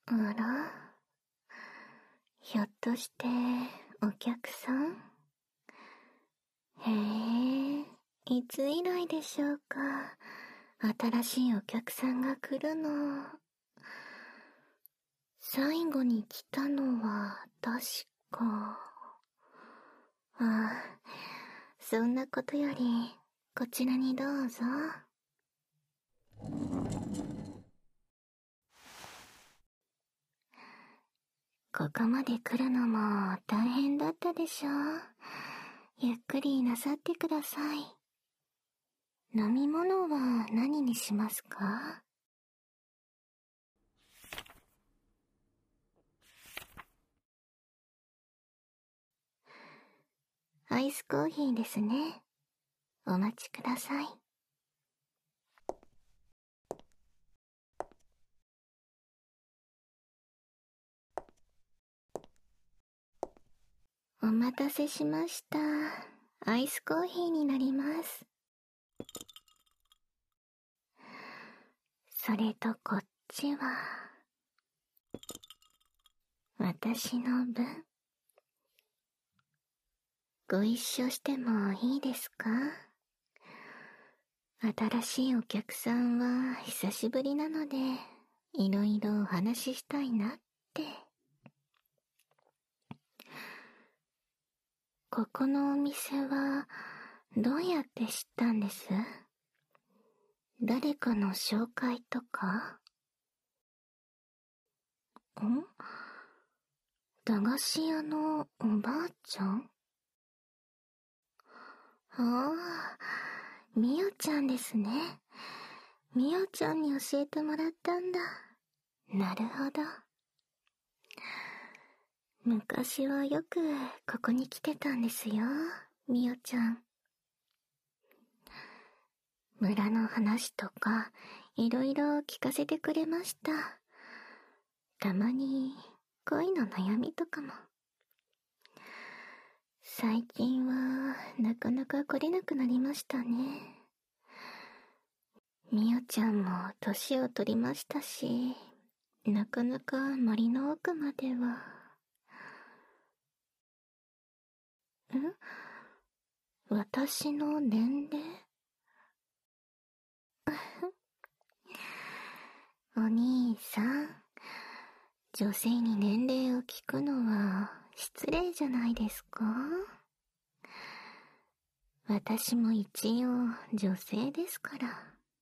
あら、ひょっとしてお客さん？へえ、いつ以来でしょうか。新しいお客さんが来るの。最後に来たのは確か。ああ、そんなことよりこちらにどうぞ。ここまで来るのも大変だったでしょう。ゆっくりなさってください。飲み物は何にしますか？アイスコーヒーですね。お待ちください。お待たせしました。アイスコーヒーになります。それとこっちは私の分。ご一緒してもいいですか？新しいお客さんは久しぶりなので、いろいろお話ししたいなって。ここのお店はどうやって知ったんです？誰かの紹介とか？駄菓子屋のおばあちゃん？ああ、みおちゃんですね。みおちゃんに教えてもらったんだ。なるほど。昔はよくここに来てたんですよ、みおちゃん。村の話とかいろいろ聞かせてくれました。たまに恋の悩みとかも。最近はなかなか来れなくなりましたね。みおちゃんも年を取りましたし、なかなか森の奥までは。私の年齢？お兄さん、女性に年齢を聞くのは失礼じゃないですか？私も一応女性ですから。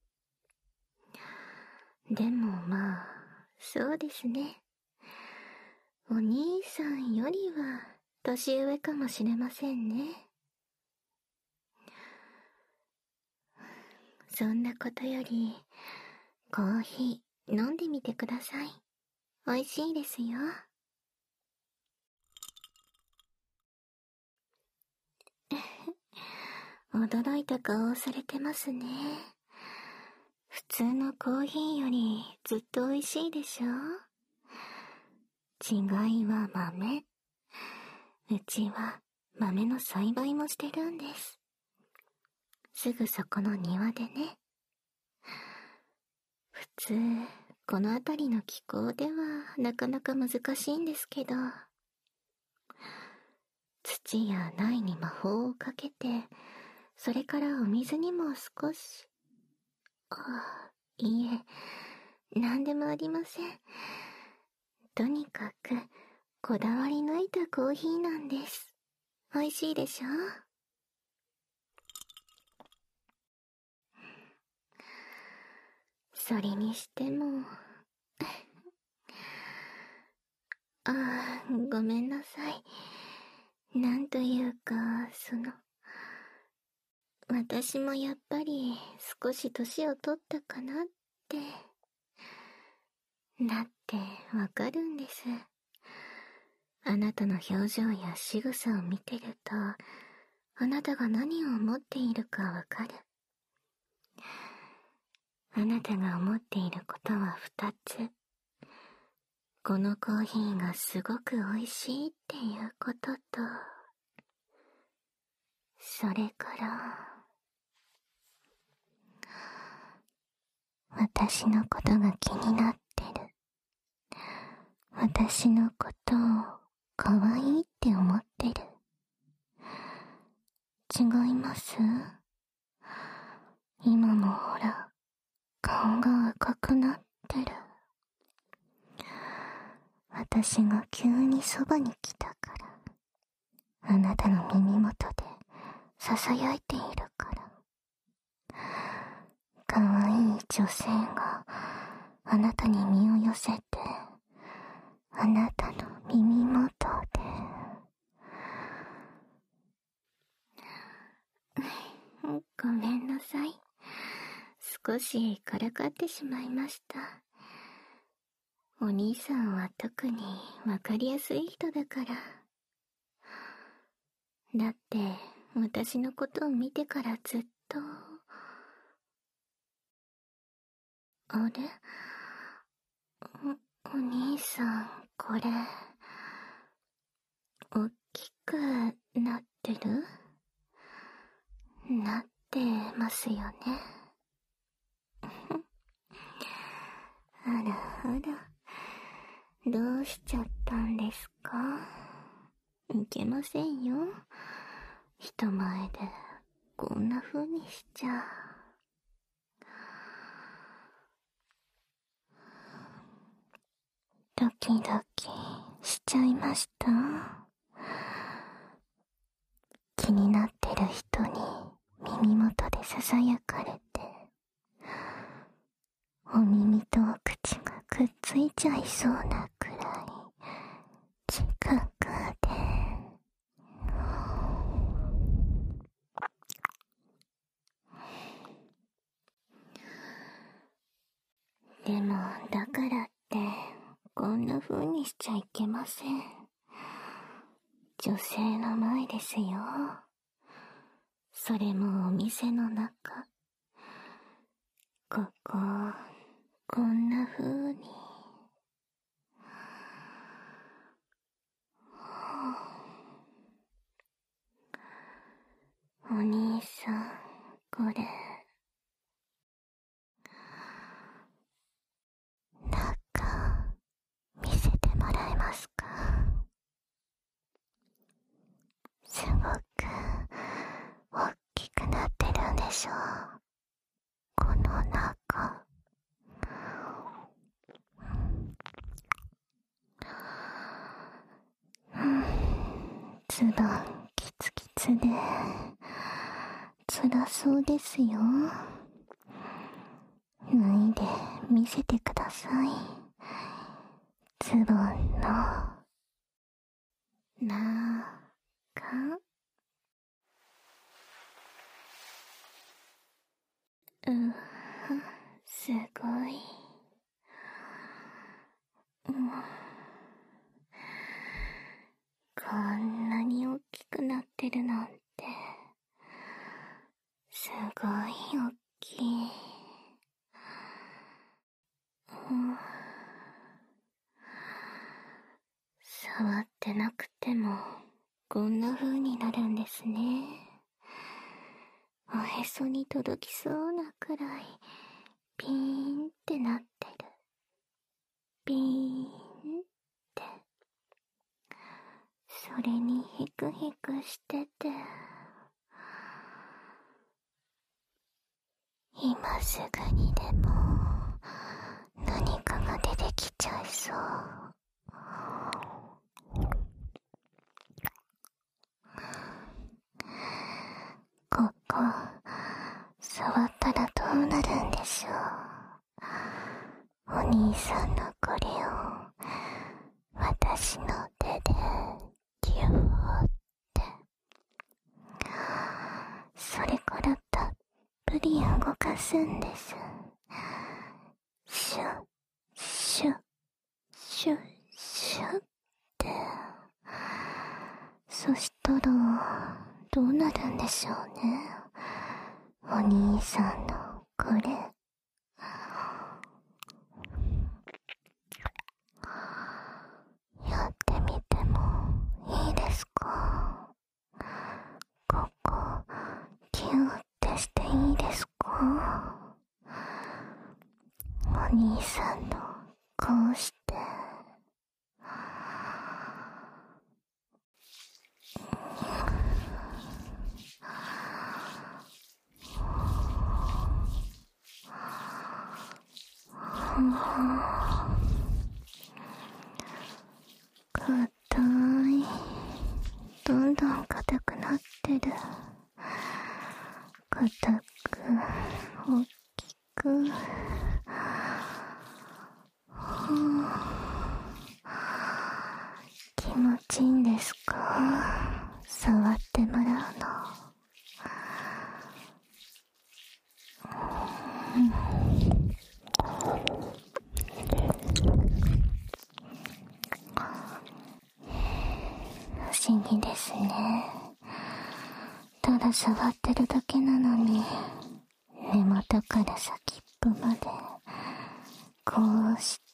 でもまあ、そうですね。お兄さんよりは年上かもしれませんね。そんなことより、コーヒー飲んでみてください。美味しいですよ。驚いた顔をされてますね。普通のコーヒーよりずっと美味しいでしょ？違いは豆。うちは豆の栽培もしてるんです。すぐそこの庭でね。普通、この辺りの気候ではなかなか難しいんですけど、土や苗に魔法をかけて、それからお水にも少し。いえ、なんでもありません。とにかく、こだわり抜いたコーヒーなんです。美味しいでしょ？それにしても、ごめんなさい。なんというか、私もやっぱり少し年を取ったかなって。だってわかるんです。あなたの表情や仕草を見てると、あなたが何を思っているかわかる。あなたが思っていることは二つ。このコーヒーがすごく美味しいっていうことと、それから、私のことが気になってる。 私のことを可愛いって思ってる。違います？今もほら、顔が赤くなってる。私が急にそばに来たから、あなたの耳元で囁いているから。可愛い女性があなたに身を寄せて、あなたの耳元で。ごめんなさい。少しからかってしまいました。お兄さんは特にわかりやすい人だから。だって私のことを見てからずっと。あれ？お兄さん、これおっきくなってる？なってますよね。あらあら、どうしちゃったんですか？いけませんよ、人前でこんな風にしちゃ。ドキドキしちゃいました？気になってる人に耳元で囁かれて、お耳とお口がくっついちゃいそうなくらい近くで。でもだからってこんな風にしちゃいけません。女性の前ですよ。それもお店の中。こんな風に。お兄さん、これ中見せてもらえますか？すごく大きくなってるんでしょう、この中。ズボンキツキツで辛そうですよ。脱いで見せてください。ズボンの中。すごい。こんなに大きくなってるなんて、すごい大きい。触ってなくてもこんな風になるんですね。おへそに届きそうなくらいピーンってなってる。ピーンって。それにヒクヒクしてて、今すぐにでも何かが出てきちゃいそう。ここ触ったらどうなるんでしょう。お兄さんのこれを私の手でギューって、それからたっぷり動かすんです。シュッシュッシュッシュッって。そしたらどうなるんでしょうね、お兄さんのこれ。やってみてもいいですか？ここギューってしていいですか？お兄さんのこうして硬い。どんどん硬くなってる。硬く、大きく。気持ちいいんですか？触ってもらうの。不思議ですね。ただ触ってるだけなのに、根元から先っぽまでこうして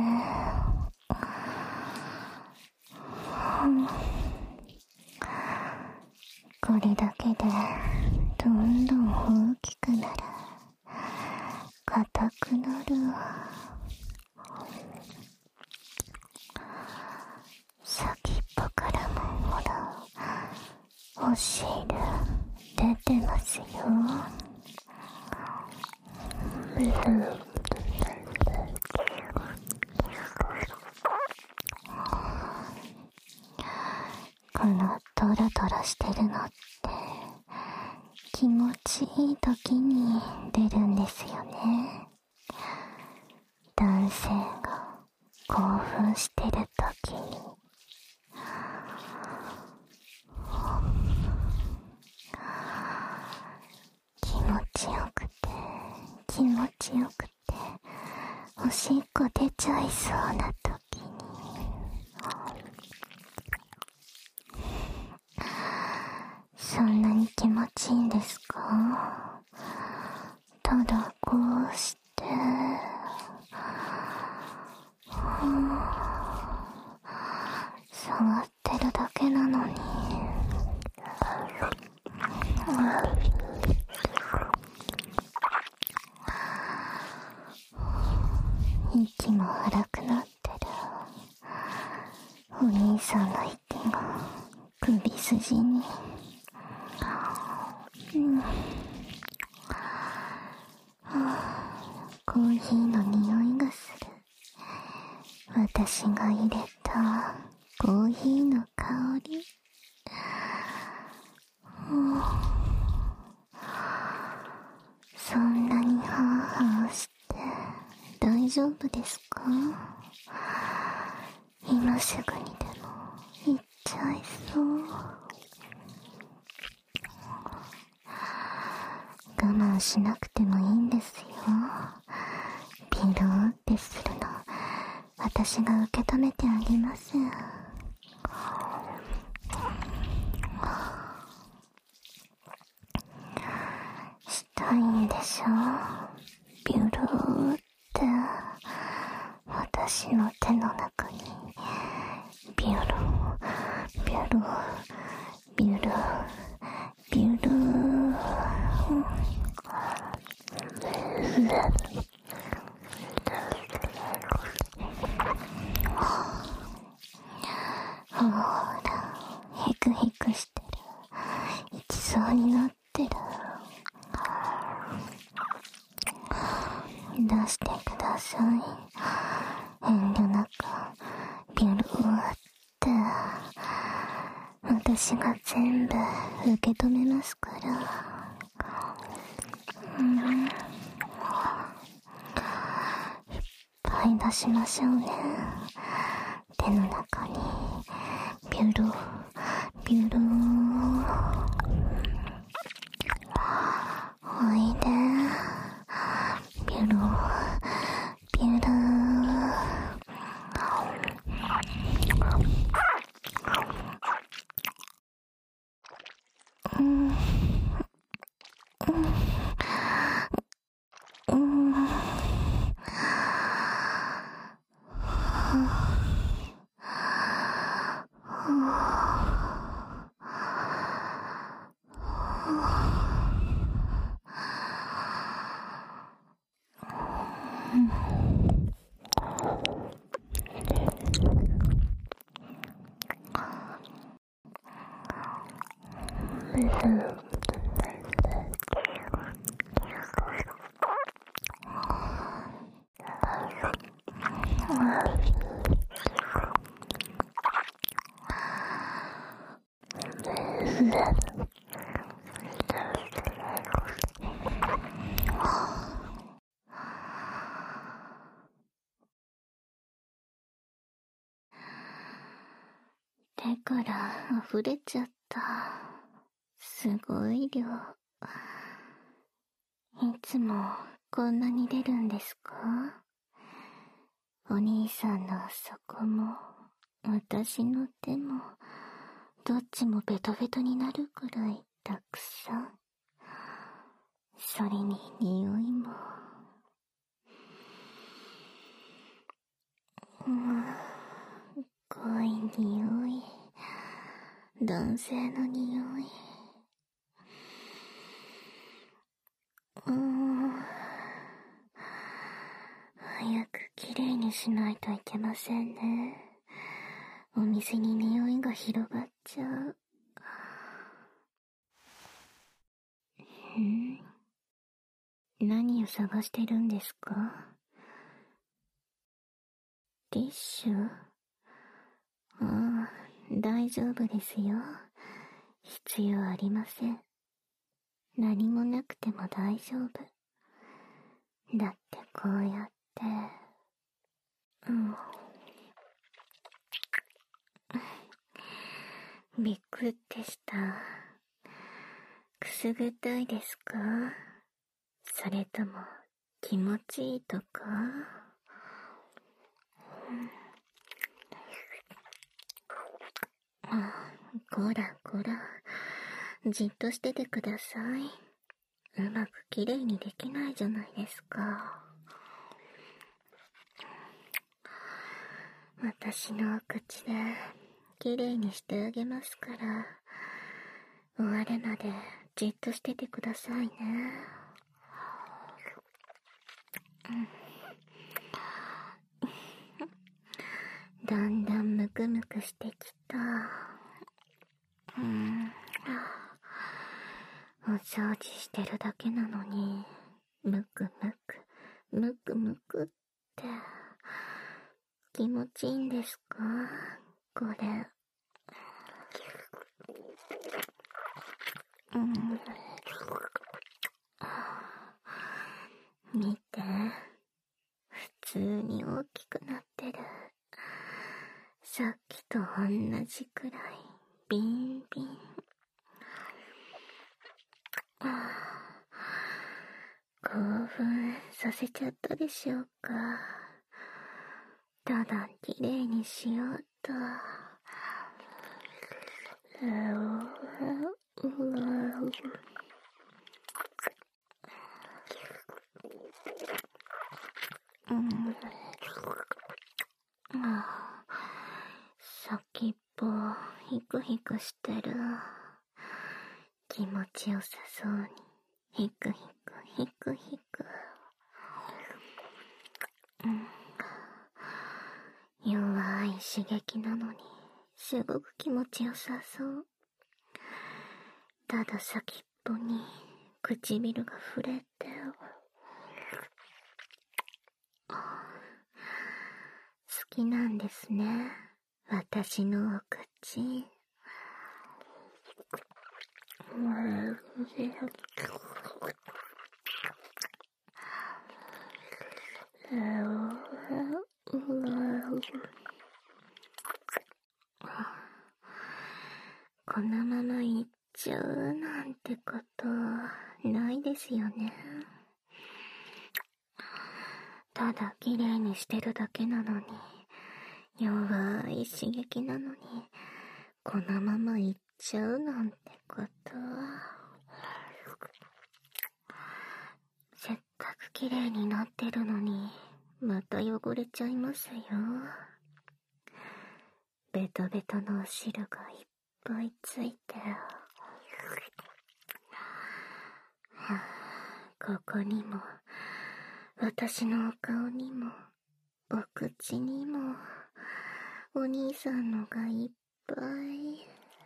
これだけでどんどん大きくなる。硬くなる。先っぽからもほら、お汁出てますよ。このトロトロしてるのって気持ちいい時に出るんですよね。男性が興奮してる時に。気持ちよくて気持ちよくておしっこ出ちゃいそうな時に。そんなに気持ちいいんですか？ただこうして触ってるだけなのに。息も荒くなってる。お兄さんの息が首筋に。コーヒーの匂いがする。私が入れたコーヒーの香り。そんなにハーハーして大丈夫ですか？今すぐにでも行っちゃいそう。我慢しなくてもいいんですよ。ピローってするの私が受け止めてあげます。したいんでしょ？ビュルーって私の手の中にビュルービュルービュルービュルー。ほらヘクヘクしてる。行きそうになってる。出してください。遠慮なくビュルーって私が全部受け止めますから。いっぱい出しましょうね。手の中にビュルービュルー。おいでビュルービュルー。 から溢れちゃった。すごい量。いつもこんなに出るんですか？お兄さんのそこも、私の手も、どっちもベトベトになるくらいたくさん。それに匂いも。濃い匂い。男性の匂い。早くきれいにしないといけませんね。お店に匂いが広がっちゃう。何を探してるんですか？ティッシュ？ああ、大丈夫ですよ。必要ありません。何もなくても大丈夫。だってこうやって、びっくってした。くすぐったいですか？それとも気持ちいいとか？こらこら、じっとしててください。うまくきれいにできないじゃないですか。私のお口できれいにしてあげますから、終わるまでじっとしててくださいね。だんだんムクムクしてきた。お掃除してるだけなのに、ムクムク、ムクムクって、気持ちいいんですか？これ。見て。普通に大きくなってる。さっきと同じくらい、ビンビン。興奮させちゃったでしょうか。ただきれいにしようと。先っぽヒクヒクしてる。気持ちよさそうにヒクヒクヒクヒク。弱い刺激なのにすごく気持ちよさそう。ただ先っぽに唇が触れて、好きなんですね、私のお口。このままいっちゃうなんてことないですよね。ただ綺麗にしてるだけなのに、弱い刺激なのに、このままいっちゃうなんてこと。せっかく綺麗になってるのに、また汚れちゃいますよ。ベトベトのお汁がいっぱいついて。ここにも、私のお顔にも、お口にも、お兄さんのがいっぱい。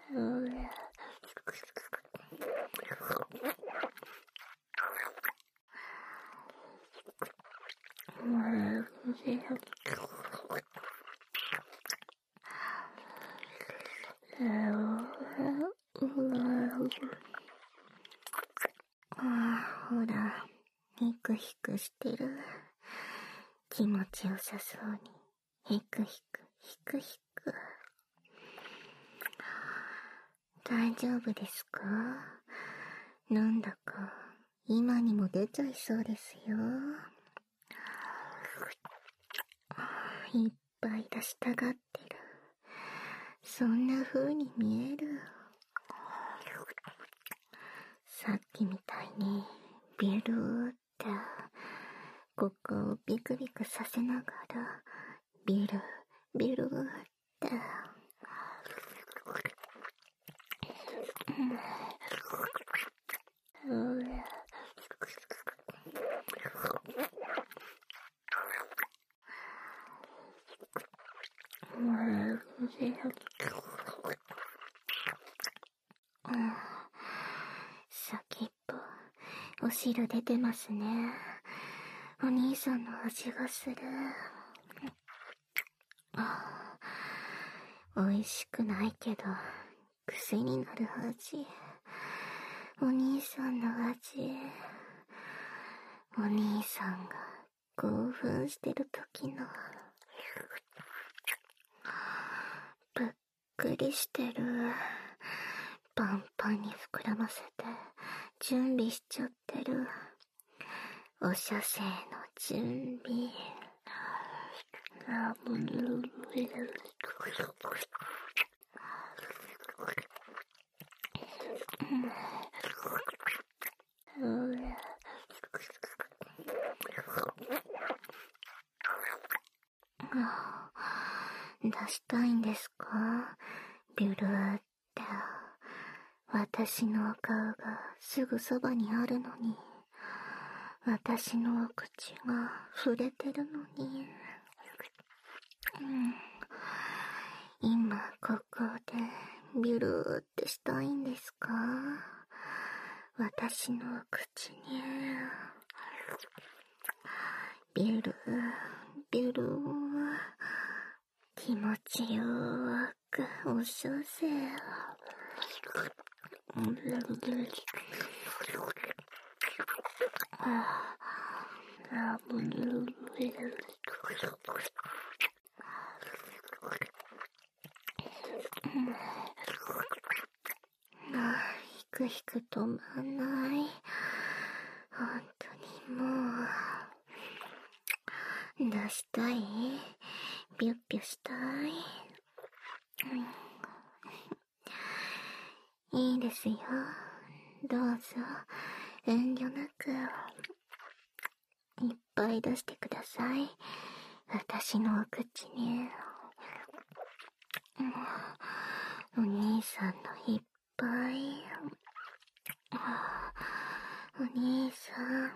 ほら、ヒクヒクしてる。気持ちよさそうに、ヒクヒク、ヒクヒク。 大丈夫ですか？なんだか今にも出ちゃいそうですよ。いっぱい出したがってる。そんな風に見える。さっきみたいにビルーってここをビクビクさせながらビルビルーって先っぽお汁出てますね。お兄さんの味がする。美味しくないけど癖になる味。お兄さんの味。お兄さんが興奮してる時のぷっくりしてる。パンパンに膨らませて準備しちゃってる。お射精の準備。出したいんですか？ビュルーって。私のお顔がすぐそばにあるのに、私のお口が触れてるのに、今ここでビュルーってしたいんですか？私のお口にビュルービュルー、気持ちよくお射精。ひくひく止まんない。本当にもう出したい？ピュッピュしたい？いいですよ。どうぞ遠慮なくいっぱい出してください。私のお口に。お兄さんのいっぱい。お兄さん。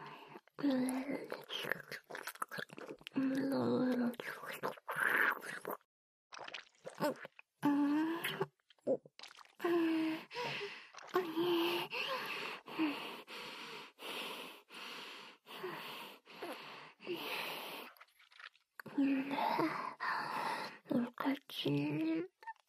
お口。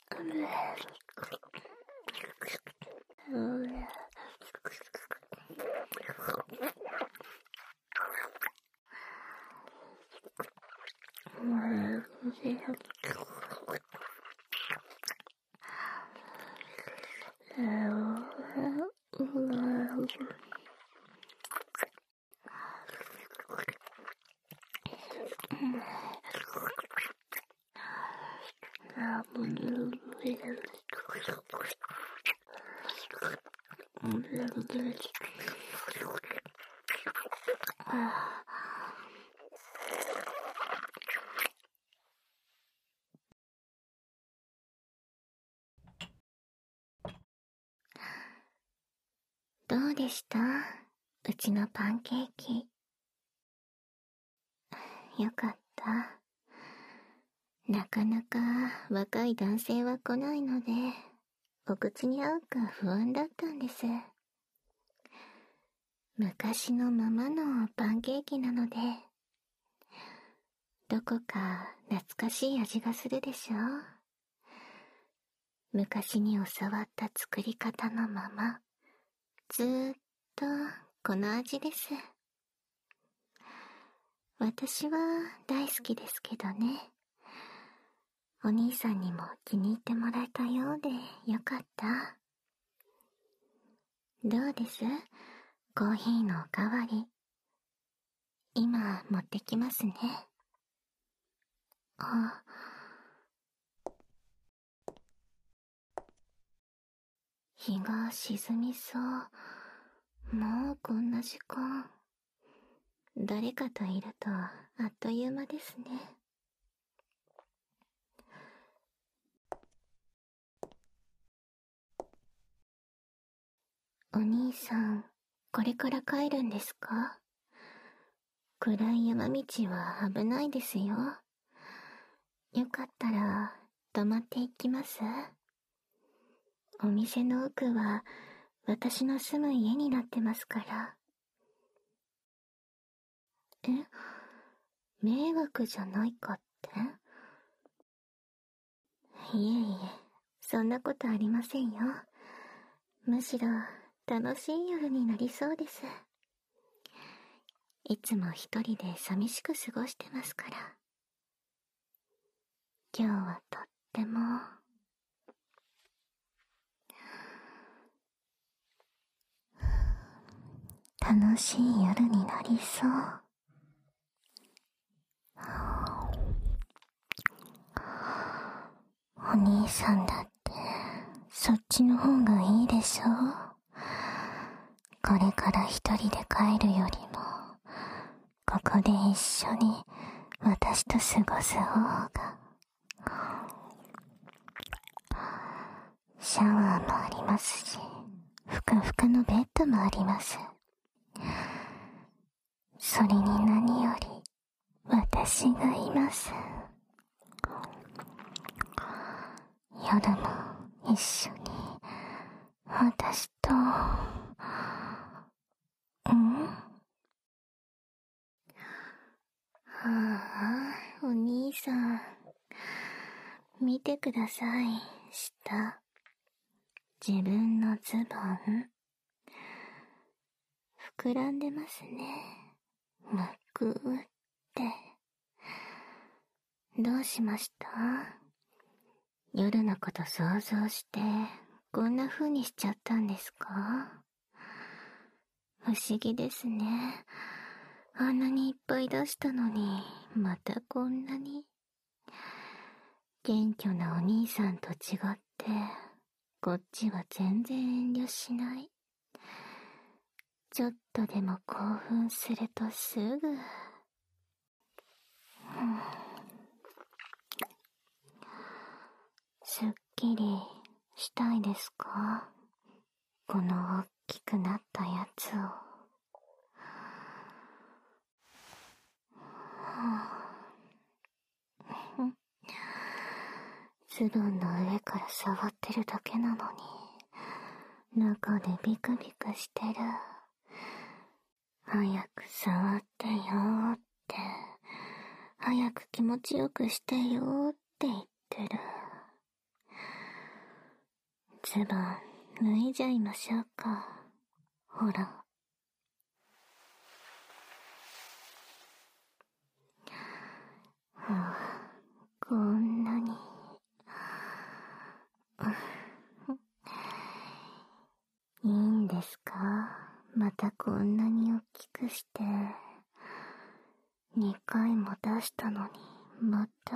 どうでした？うちのパンケーキ。よかった。なかなか若い男性は来ないので、お口に合うか不安だったんです。昔のままのパンケーキなので、どこか懐かしい味がするでしょ？昔に教わった作り方のまま、ずーっとこの味です。私は大好きですけどね。お兄さんにも気に入ってもらえたようでよかった。 どうです？コーヒーのおかわり。今持ってきますね。あ、日が沈みそう。もうこんな時間。誰かといるとあっという間ですね。お兄さん、これから帰るんですか？暗い山道は危ないですよ。よかったら泊まっていきます？お店の奥は私の住む家になってますから。え、迷惑じゃないかって？いえいえ、そんなことありませんよ。むしろ楽しい夜になりそうです。いつも一人で寂しく過ごしてますから。今日はとっても楽しい夜になりそう。お兄さんだってそっちの方がいいでしょ？これから一人で帰るよりもここで一緒に私と過ごす方が。シャワーもありますし、ふかふかのベッドもあります。それに何より私がいます。夜も一緒に私と。はあ、お兄さん。見てください、下。自分のズボン。膨らんでますね。むくって。どうしました？夜のこと想像して、こんな風にしちゃったんですか？不思議ですね。あんなにいっぱい出したのに、またこんなに。謙虚なお兄さんと違って、こっちは全然遠慮しない。ちょっとでも興奮するとすぐ。すっきりしたいですか？この大きくなったやつを。ズボンの上から触ってるだけなのに、中でビクビクしてる。早く触ってよーって、早く気持ちよくしてよーって言ってる。ズボン脱いじゃいましょうか。ほら。こんなに。いいんですか？またこんなに大きくして。2回も出したのに、また。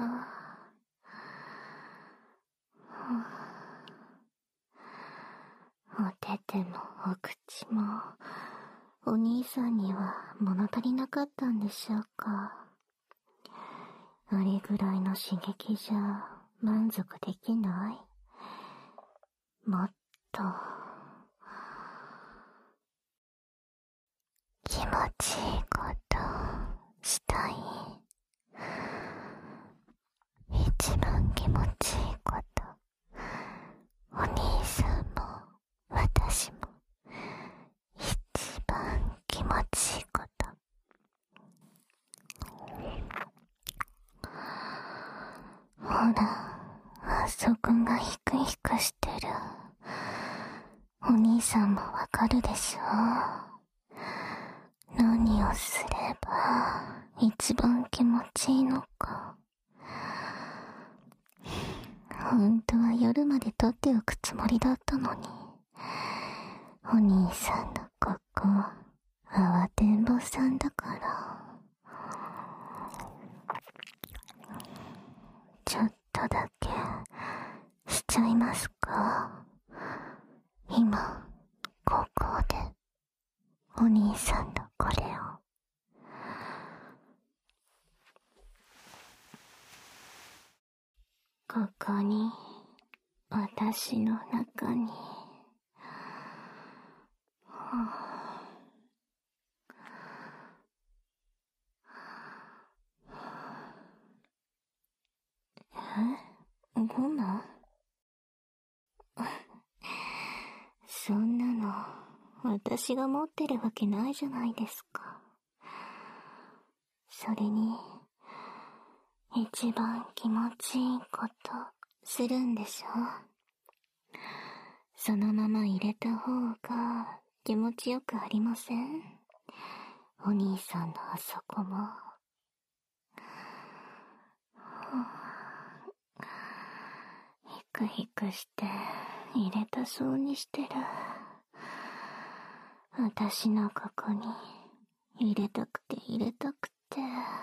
お手手もお口も、お兄さんには物足りなかったんでしょうか。あれぐらいの刺激じゃ満足できない？もっと気持ちいいことしたい。一番気持ちいいこと、お兄さんも私も一番気持ちいいこと。ほら、あそこがヒクヒクしてる。お兄さんもわかるでしょ？何をすれば一番気持ちいいのか。本当は夜まで撮っておくつもりだったのに、 お兄さんのここ、慌てんぼさんだから。ちょっとだけ、しちゃいますか。今、ここで、お兄さんのこれを。ここに、私の中に、ゴム？そんなの、私が持ってるわけないじゃないですか。それに、一番気持ちいいことするんでしょ？そのまま入れた方が気持ちよくありません？お兄さんのあそこも。ヒクヒクして入れたそうにしてる。私のここに入れたくて入れたくて。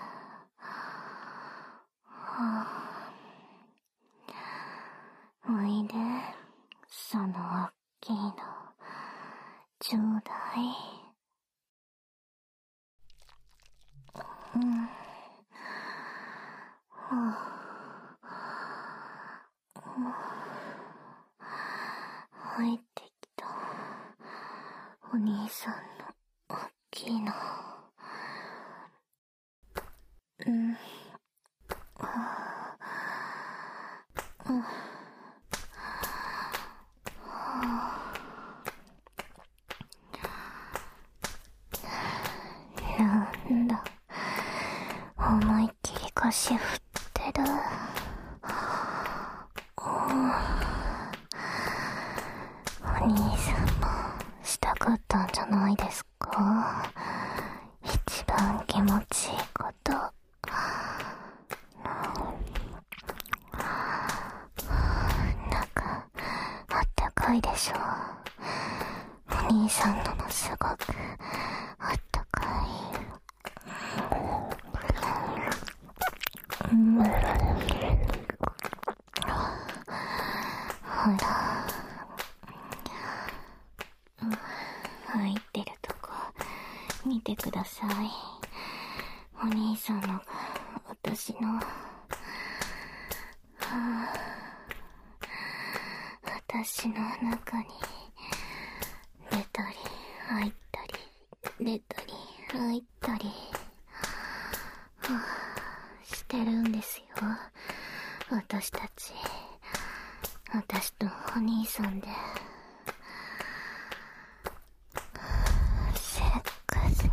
おいで、そのおっきいのちょうだい。入ってきた。お兄さんのおっきいの。なんだ、思いっきり腰振ってる。お兄さんもしたかったんじゃないですか？一番気持ちいいこと。中、あったかいでしょ？お兄さんのもすごくあったかい。ほら、入ってるとこ見てください。お兄さんのが私の、私の中に出たり入ったり出たり入ったり、してるんですよ。私たち、私とお兄さんで。セックス。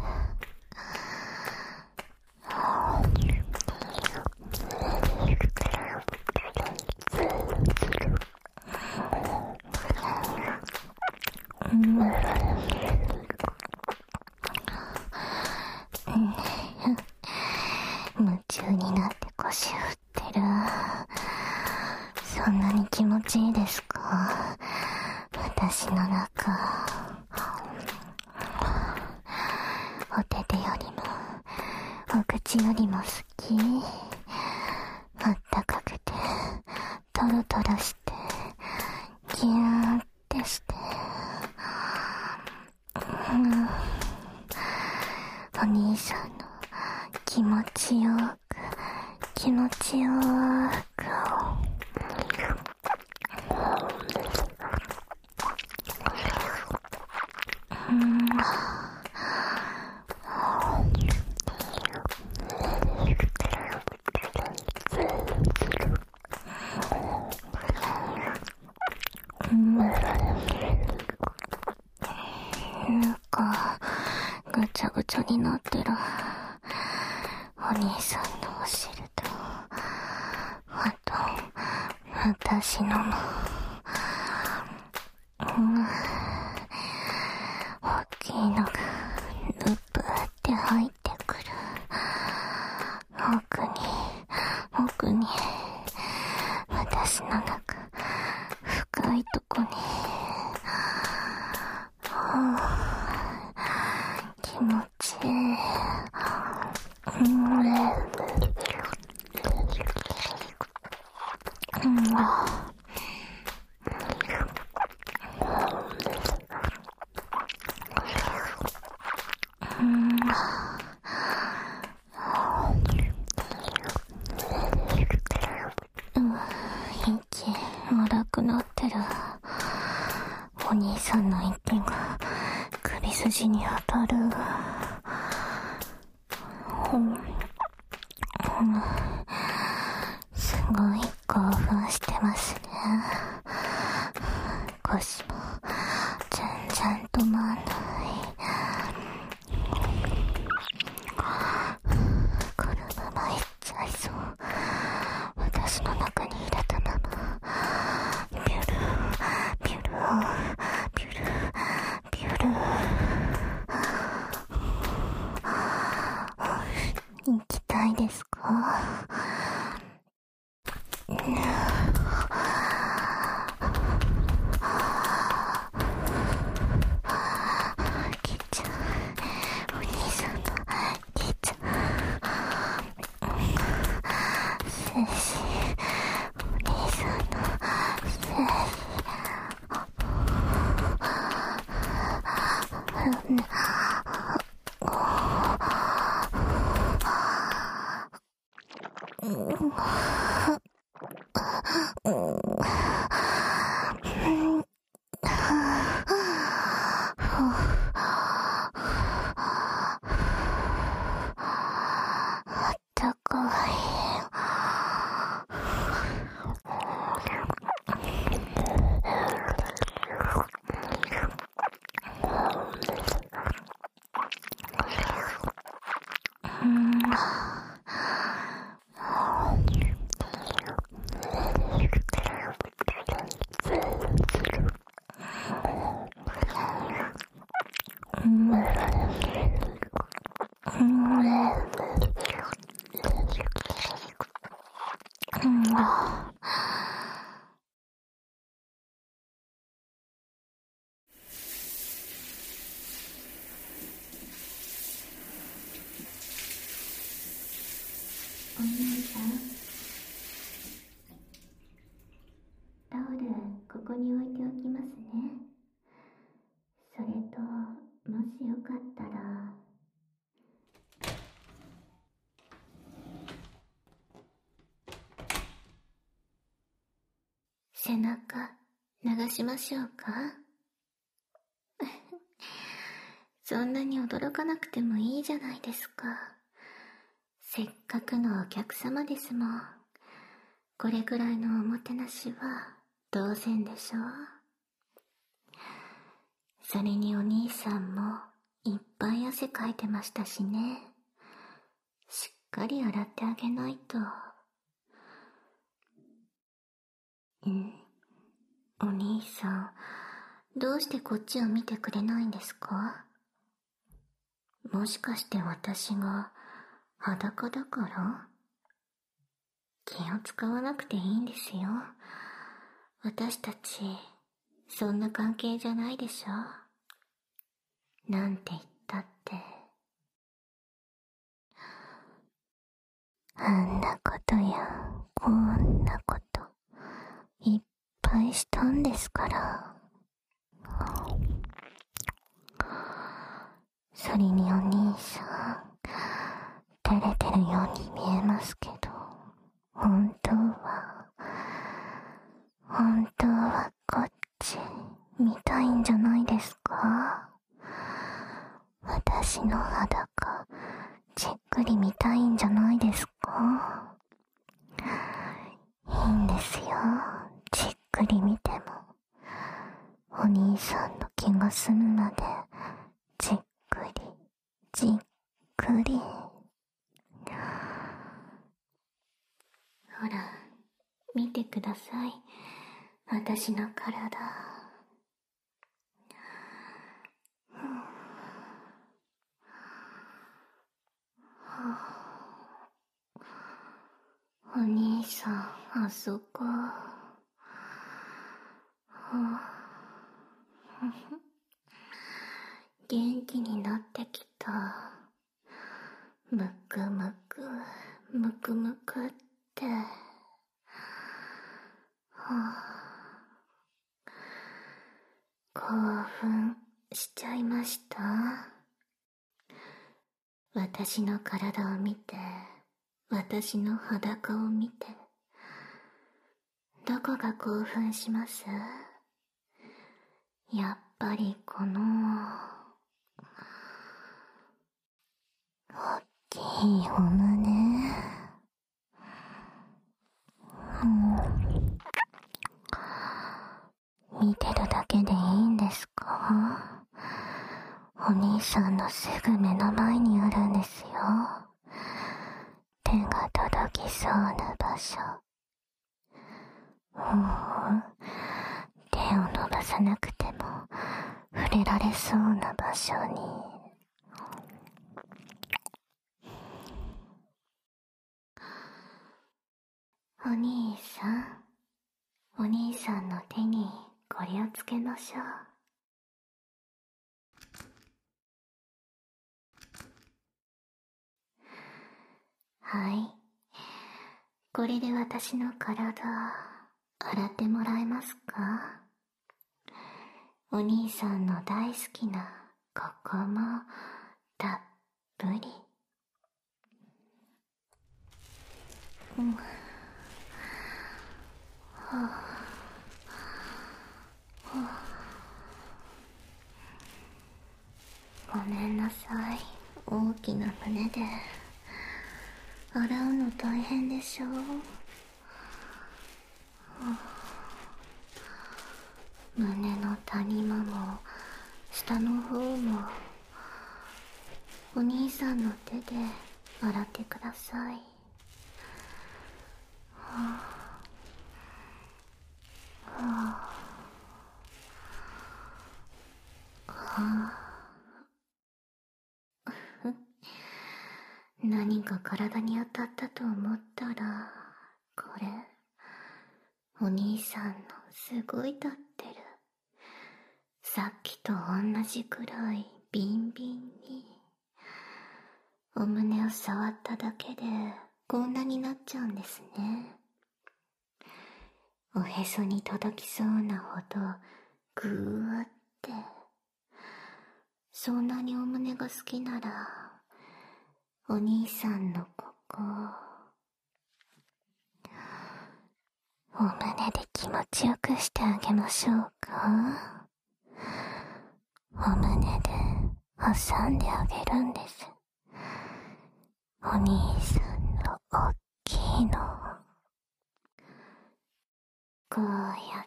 夢中になって腰振ってる。そんなに気持ちいいですか？私の中。お手手よりもお口よりも好き。あったかくてトロトロしてギューってして、お兄さんの気持ちよく気持ちよくなんかぐちゃぐちゃになってる。お兄さんのお尻と、あと私のも、大きいのがルップって入ってくる。奥に私の中深いとこに。 息荒くなってる。お兄さんの息が首筋に当たる。すごい興奮してますね。腰も全然止まんない。このままいっちゃいそう。私の中に入れたままピュルピュルピュルピュル。行きたいですか？きっちゃん、お兄さんのきっちゃん、精子、お兄さんの精子。あったかい。お兄さん、タオルここに置いておきますね。それと、もしよかったら背中流しましょうか？そんなに驚かなくてもいいじゃないですか。せっかくのお客様ですもん。これくらいのおもてなしは当然でしょう。それにお兄さんもいっぱい汗かいてましたしね。しっかり洗ってあげないと。お兄さん、どうしてこっちを見てくれないんですか？もしかして私が裸だから？気を使わなくていいんですよ。私たち、そんな関係じゃないでしょ。なんて言ったって。あんなことや、こんなこと、いっぱいしたんですから。それにお兄さん、照れてるように見えますけど、本当はこっち見たいんじゃないですか？私の裸、じっくり見たいんじゃないですか？いいんですよ、じっくり見ても。お兄さんの気が済むまで、じっくり、じっくり。ほら、見てください。私の体。お兄さん、あそこ。元気になってきた。むくむく、むくむくって。興奮しちゃいました？私の体を見て、私の裸を見て、どこが興奮します？やっぱりこの大きいお胸。見てるだけでいいんですか？お兄さんのすぐ目の前にあるんですよ。手が届きそうな場所。手を伸ばさなくても触れられそうな場所に。お兄さん、お兄さんの手にこれをつけましょう。はい。これで私の体、洗ってもらえますか？お兄さんの大好きなここもたっぷり。ごめんなさい。大きな胸で洗うの大変でしょ？胸の谷間も下の方もお兄さんの手で洗ってください。何か体に当たったと思ったら、これお兄さんのすごい立ってる。さっきと同じくらいビンビンに。お胸を触っただけでこんなになっちゃうんですね。おへそに届きそうなほどぐーって。そんなにお胸が好きなら、お兄さんのここ、お胸で気持ちよくしてあげましょうか？お胸で挟んであげるんです。お兄さんのおっきいのをこうやって、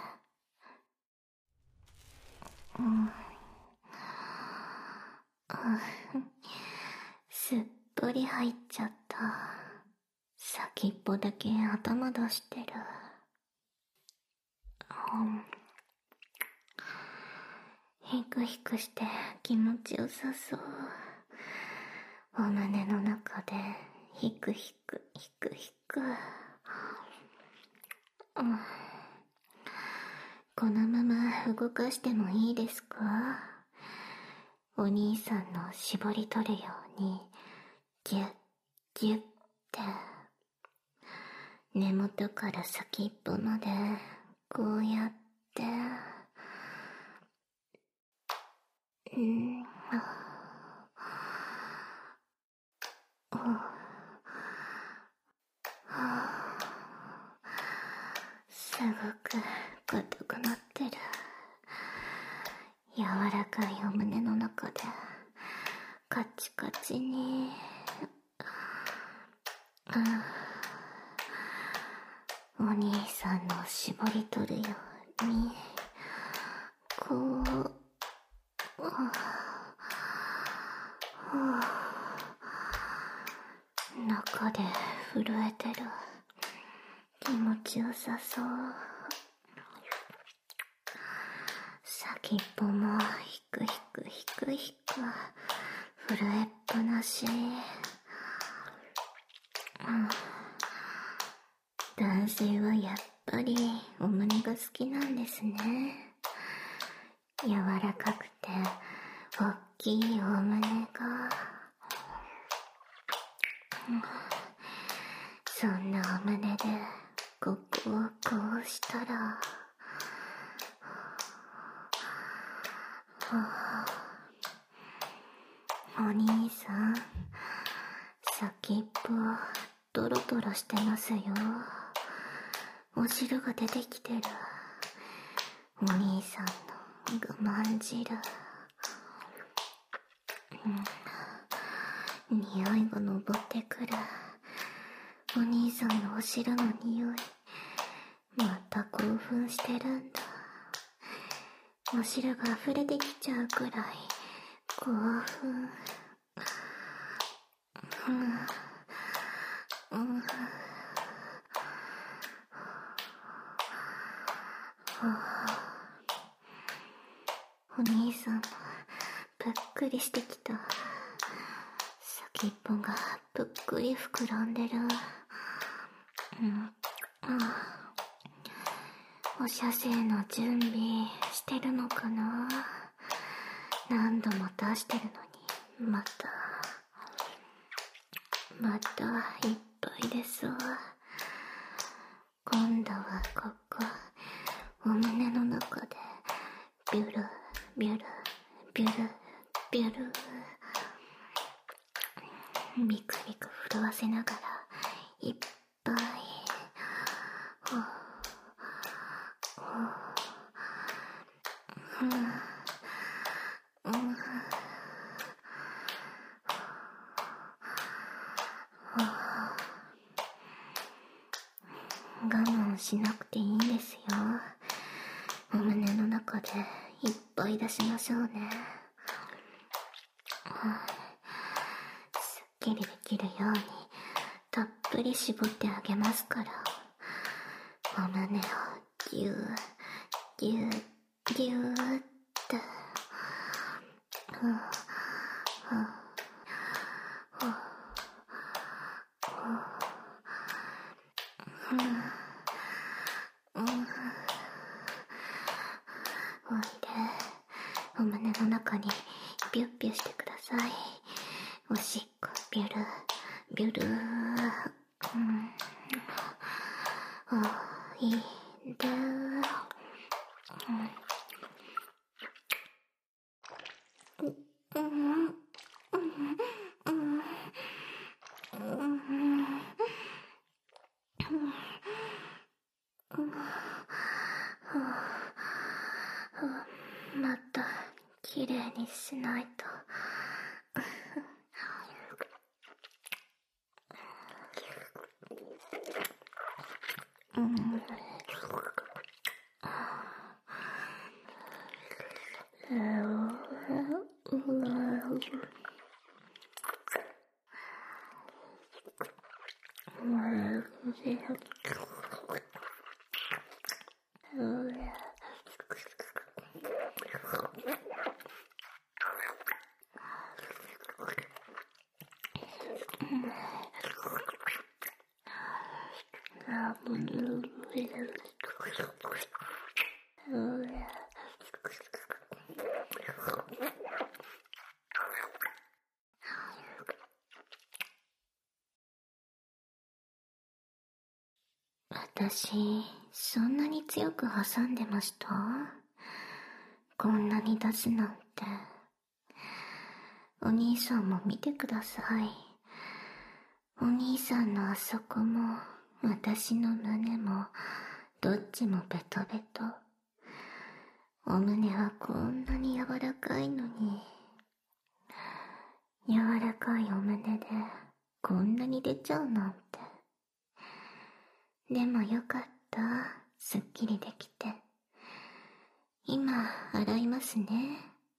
すっぽり入っちゃった。先っぽだけ頭出してる。ヒクヒクして気持ちよさそう。お胸の中でヒクヒクヒクヒク。このまま動かしてもいいですか？お兄さんの絞り取るようにギュッギュッて根元から先っぽまでこうやってすごく硬くなってる。柔らかいお胸の中でカチカチに。お兄さんの絞り取るようにこう中で震えてる。気持ちよさそう。先っぽもヒクヒクヒクヒク震えっぱなし。男性はやっぱりお胸が好きなんですね。柔らかくて大きいお胸が。 そんなお胸でここをこうしたら、お兄さん、先っぽドロドロしてますよ。お汁が出てきてる。お兄さんの我慢汁。匂いが昇ってくる。お兄さんのお汁の匂い。また興奮してるんだ。お汁が溢れてきちゃうくらい興奮。お兄さんもぷっくりしてきた。先っぽがぷっくり膨らんでる。お射精の準備してるのかな。何度も出してるのにまたいっぱいですわ。今度はここお胸の中でビュルビュルビュルビュル、ビクビク震わせながらいっぱい我慢しなくていいんですよ。お胸の中でいっぱい出しましょうね。すっきりできるようにたっぷり絞ってあげますから。お胸をぎゅーぎゅーぎゅーって。おいで、お胸の中にビュッビュしてください。おしっこビュルビュルおいで。またきれいにしないと。私、そんなに強く挟んでました？こんなに出すなんて。お兄さんも見てください。お兄さんのあそこも、私の胸も、どっちもベトベト。お胸はこんなに柔らかいのに。柔らかいお胸で、こんなに出ちゃうなんて。でもよかった。すっきりできて。今、洗いますね。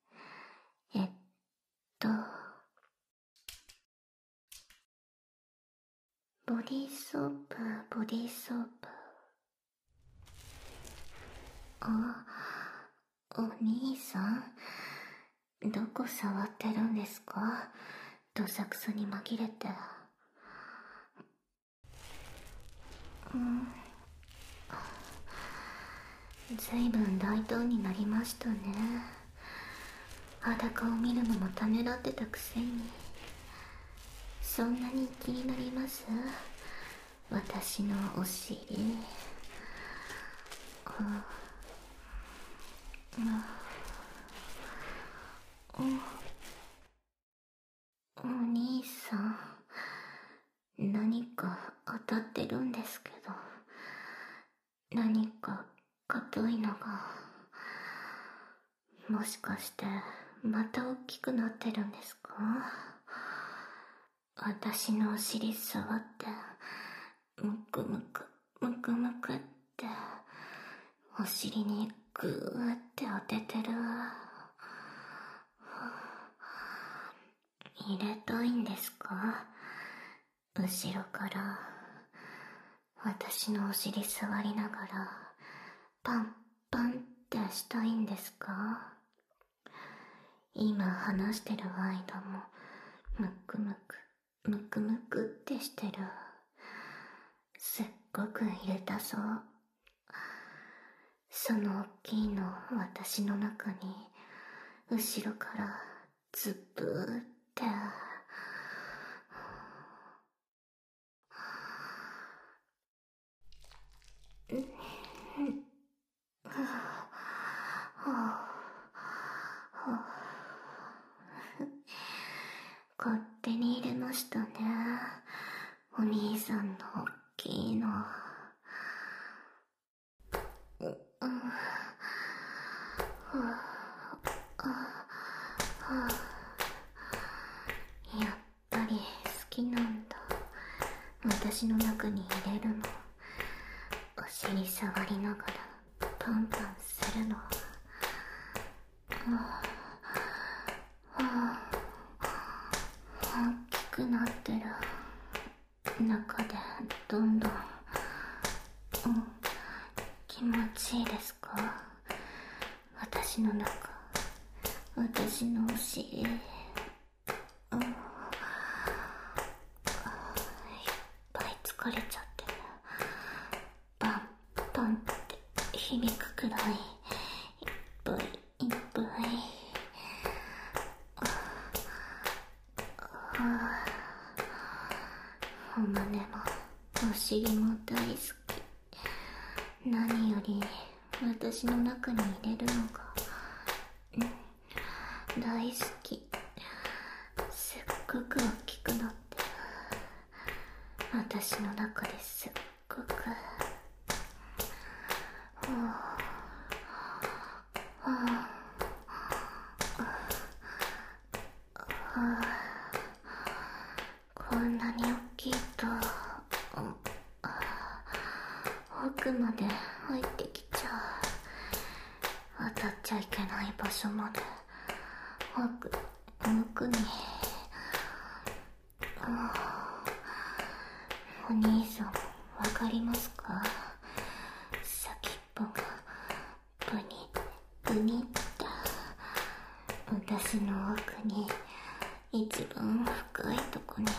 ボディーソープ、ボディーソープ。お兄さん、どこ触ってるんですか？どさくさに紛れて。ずいぶん大胆になりましたね。裸を見るのもためらってたくせに。 そんなに気になります？私のお尻。お兄さん、何か当たってるんですけど、何か硬いのが。もしかしてまた大きくなってるんですか？私のお尻触ってむくむくむくむくってお尻にグーって当ててる。入れたいんですか？後ろから私のお尻触りながらパンパンってしたいんですか？今話してる間もむくむくむくむくってしてる。すっごく入れたそう。その大きいの私の中に後ろからズブーって勝手に入れましたね、お兄さんの大きいの。やっぱり好きなんだ、私の中に入れるの。お尻触りながらパンパンするの。大きくなってる。中でどんどん、気持ちいいですか？私の中、私のお尻。いっぱい疲れちゃってる。パンパンって響くくらいいっぱいいっぱい。お胸もお尻も大好き。何より私の中に入れるのが大好き。すっごく大きくなってる。私の中ですっごく。こんなに大きいと奥まで入ってきちゃう。当たっちゃいけない場所まで奥に。お兄さん、わかりますか？先っぽがブニブニって私の奥に一番深いとこに。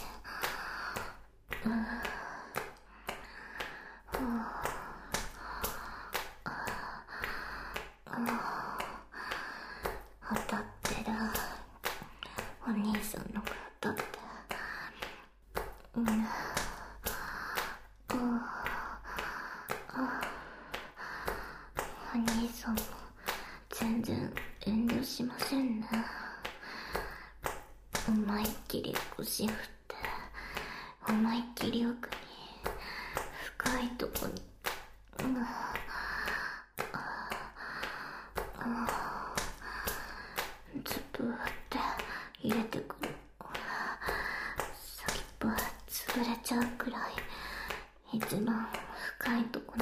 当たってる。お兄さんのが当たって。お兄さんも全然遠慮しませんね。思いっきり腰振って思いっきり奥に深いとこに。ズブーって入れてくる。先っぽは潰れちゃうくらい一番深いとこに。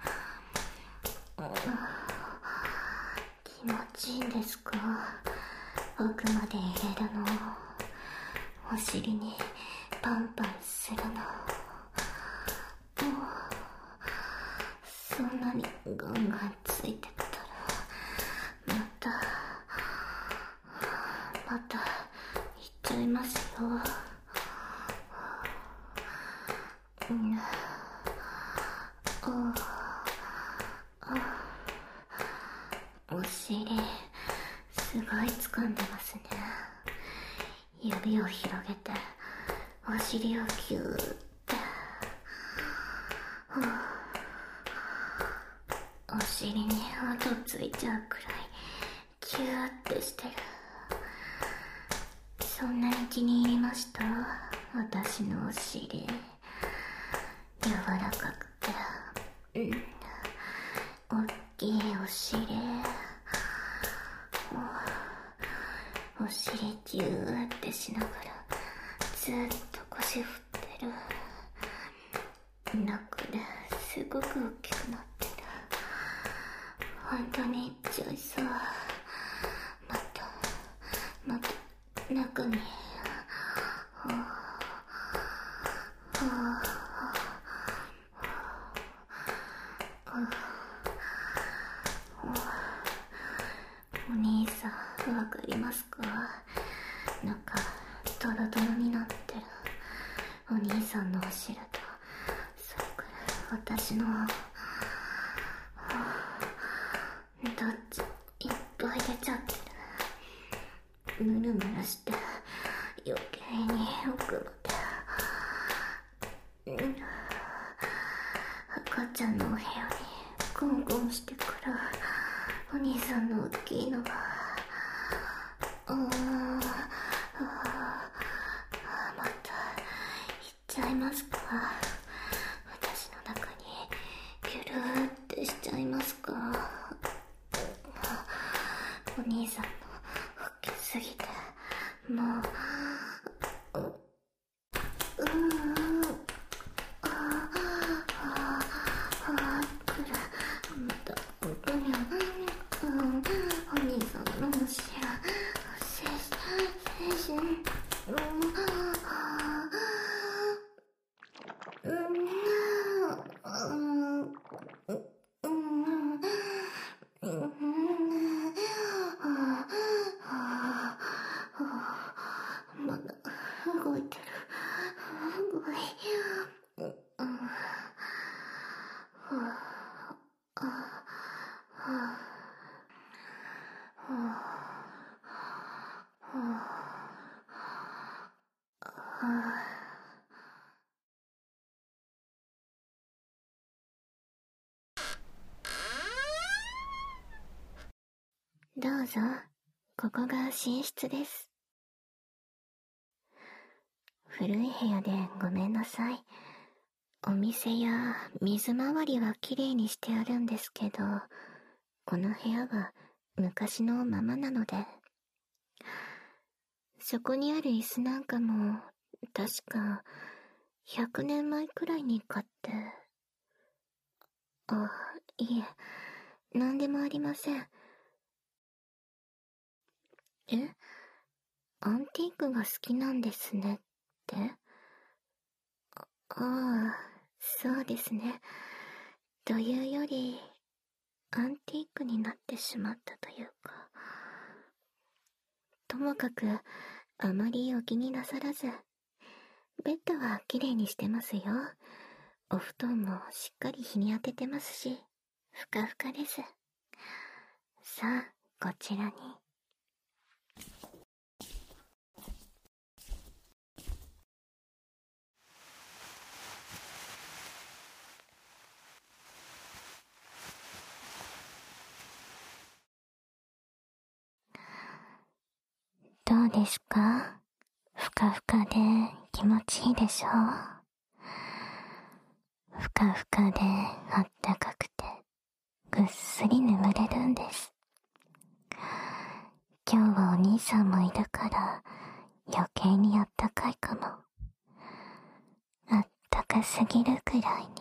気持ちいいんですか？奥まで入れるの。お尻にパンパンするの。そんなにガンガンついてったらまた行っちゃいますよ。お尻すごい掴んでますね。指を広げて尻をギューって、お尻に跡ついちゃうくらいギューってしてる。そんなに気に入りました？私のお尻。柔らかくて、おっきいお尻。お尻ギューってしながらずっと腰振ってる。楽ですごく大きくなってる。本当にいっちゃいそう。また中にお兄さん、わかりますか？なんかドロドロになってるお兄さんのお尻と、それから私のどっちいっぱい出ちゃってる。ムルムルして余計に奥まで。赤ちゃんのお部屋にゴンゴンしてくるお兄さんの大きいのが、また行っちゃいますか？私の中にギュルーってしちゃいますか？お兄さんの大きすぎてもうお兄さんの後ろまだ動いてる。どうぞ、ここが寝室です。古い部屋でごめんなさい。お店や水回りはきれいにしてあるんですけど、この部屋は昔のままなので。そこにある椅子なんかも確か100年前くらいに買って。いえ、なんでもありません。アンティークが好きなんですねって？そうですね。というより、アンティークになってしまったというか。ともかく、あまりお気になさらず、ベッドはきれいにしてますよ。お布団もしっかり日に当ててますし、ふかふかです。さあ、こちらに。どうですか？ふかふかで気持ちいいでしょう？ふかふかであったかくてぐっすり眠れるんです。今日はお兄さんもいるから余計にあったかいかも。あったかすぎるくらいに。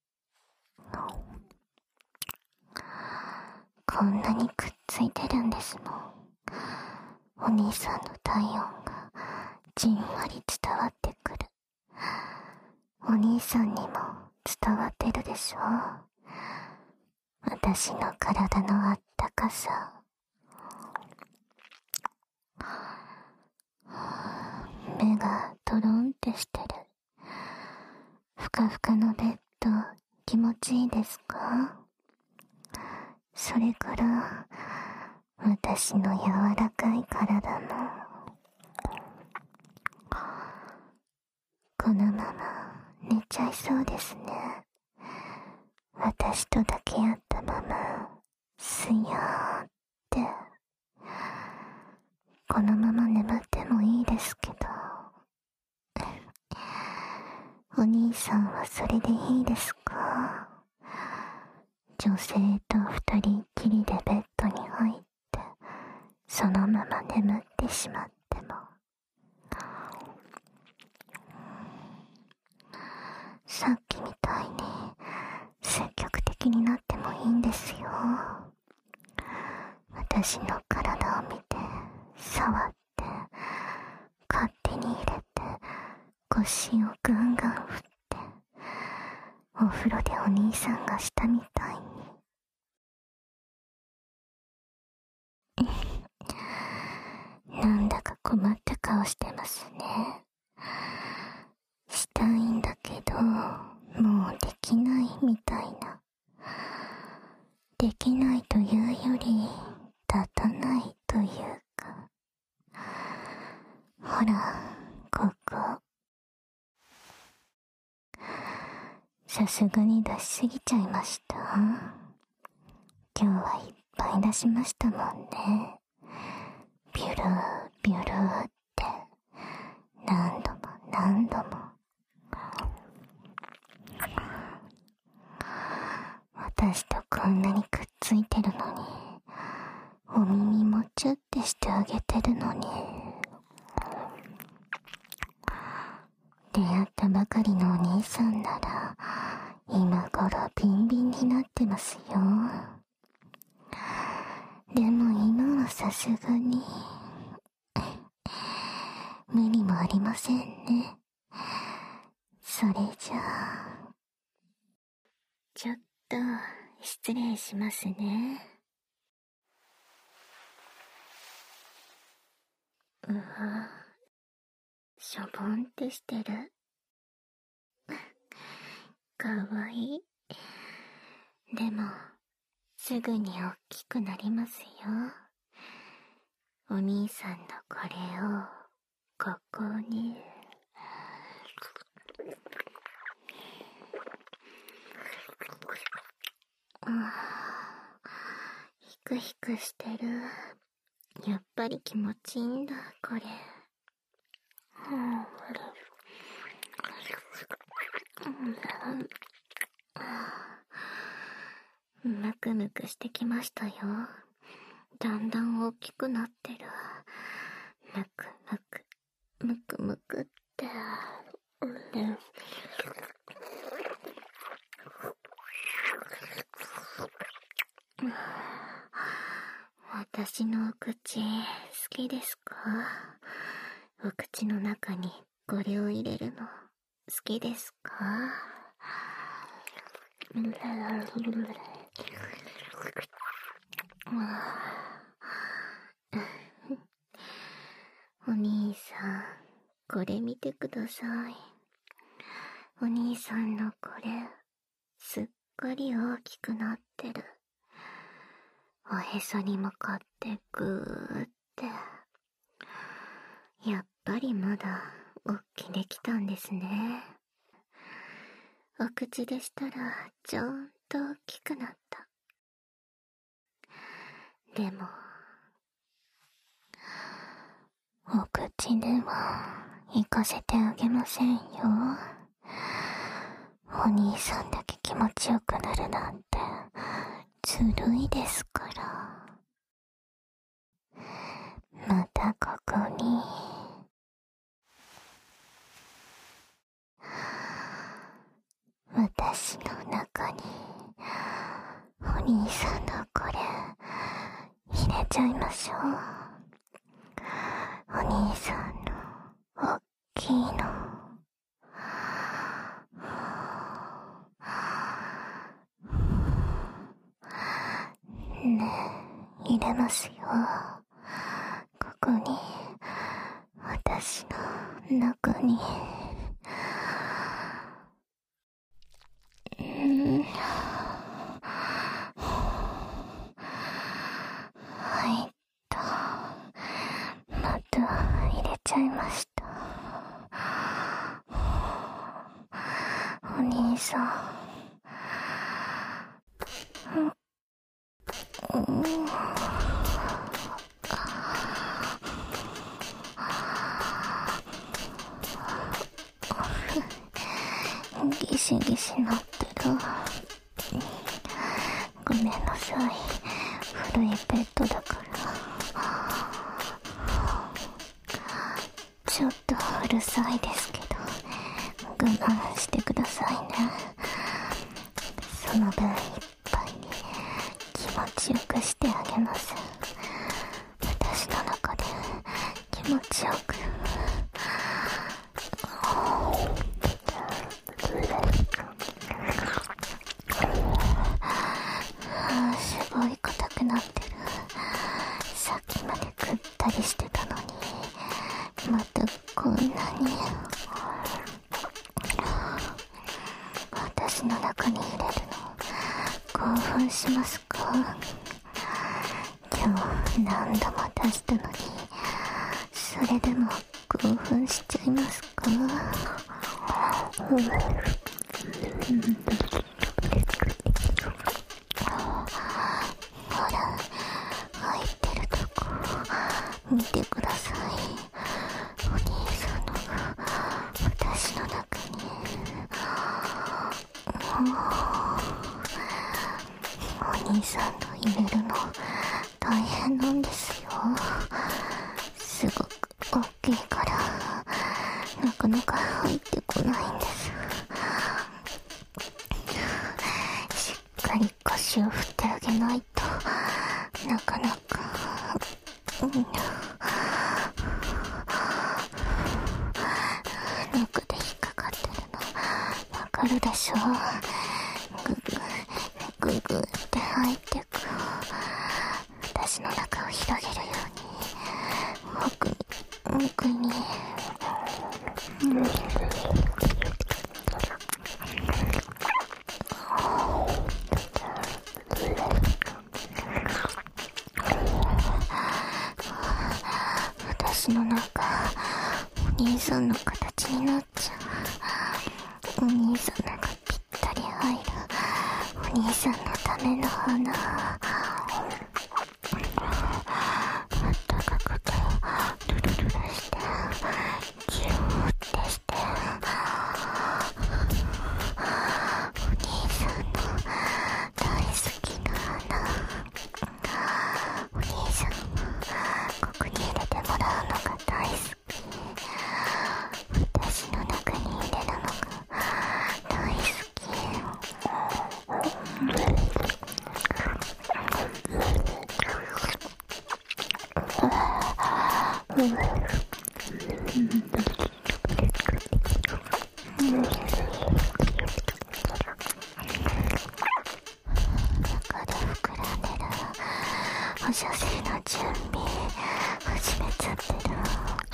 こんなにくっついてるんですもん。お兄さんの体温がじんわり伝わってくる。お兄さんにも伝わってるでしょう？私の体のあったかさ。目がトロンってしてる。ふかふかのベッド気持ちいいですか？それから私の柔らかい体もこのまま寝ちゃいそうですね。私と抱き合ったまますやーって。このまま眠ってもいいですけど、お兄さんはそれでいいですか？女性と二人きりでベッドに入って、そのまま眠ってしまっても。さっきみたいに積極的になってもいいんですよ。私の体を見て、触って、勝手に入れて、腰をガンガン振って、お風呂でお兄さんがしたみたいに。なんだか困った顔してますね。したいんだけど、もうできないみたいな。できないというより、立たないというか。ほら、ここ。さすがに出しすぎちゃいました？今日はいっぱい出しましたもんね。ビュルービュルーって何度も何度も。私とこんなにくっついてるのに、お耳もチュッてしてあげてるのに。出会ったばかりのお兄さんなら今頃ビンビンになってますよ。でも今はさすがに無理もありませんね。それじゃあちょっと失礼しますね。うわ、しょぼんってしてる。かわいい。でもすぐに大きくなりますよ。お兄さんのこれをここに。ひくひくしてる。やっぱり気持ちいいんだこれ。むくむくしてきましたよ。だんだん大きくなってる。むくむくむくむくって。私のお口好きですか？お口の中にこれを入れるの好きですか？お兄さん、これ見てください。お兄さんのこれ、すっかり大きくなってる。おへそに向かってぐーって。やっぱりまだおっきできたんですね。お口でしたらちょんと大きくなった。でもお口では行かせてあげませんよ。お兄さんだけ気持ちよくなるなんてずるいですから。またここに私の中にお兄さんのこれ入れちゃいましょう。お兄さんのおっきいの。ねえ、入れますよ。ここに、私の中に。はいっと、また入れちゃいました。 お兄さん。ギシギシなってる。ごめんなさい。古いペットだから。ちょっとうるさいですけど、我慢してくださいね。その分いっぱいに気持ちよくしてあげます。私の中で気持ちよく。すごい硬くなってる。さっきまでぐったりしてたのに、またこんなに。私の中に入れるの興奮しますか？今日何度も出したのに、それでも興奮しちゃいますか？ほら、入ってるとこ見てください。お兄さんの私の中に。お兄さんの入れるの大変なんですよ。すごく大きいからなかなか入ってこないんです。しっかり腰を振ってあげないとなかなか。中で引っかかってるのわかるでしょ？ググって入ってく。私の中を広げるように奥に私の中、お兄さんの形になっちゃう。お兄さんがぴったり入る。お兄さんのための花。あったかくてドゥルドゥルしてギューってして、お兄さんの大好きな花。お兄さんはここに入れてもらうのが大好き。私の中に入れるのが大好き。中で膨らんでる。放射性の準備始めちゃってる。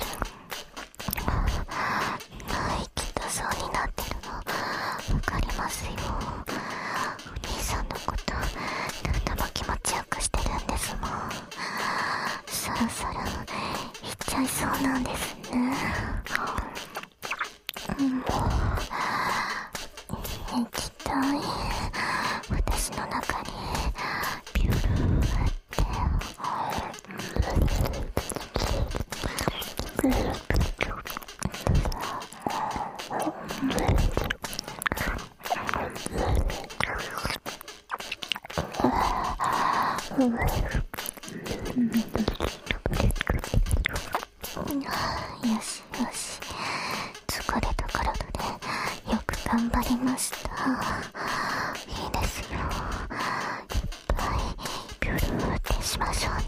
息とそうになってるのわかりますよ。お兄さんのこと何度も気持ちよくしてるんですもん。そろそろ行っちゃいそうなんですね。行きたい。私の中にビュルーってよしよし、疲れた体でよく頑張りました。いいですよ。いっぱいビュルーってしましょうね。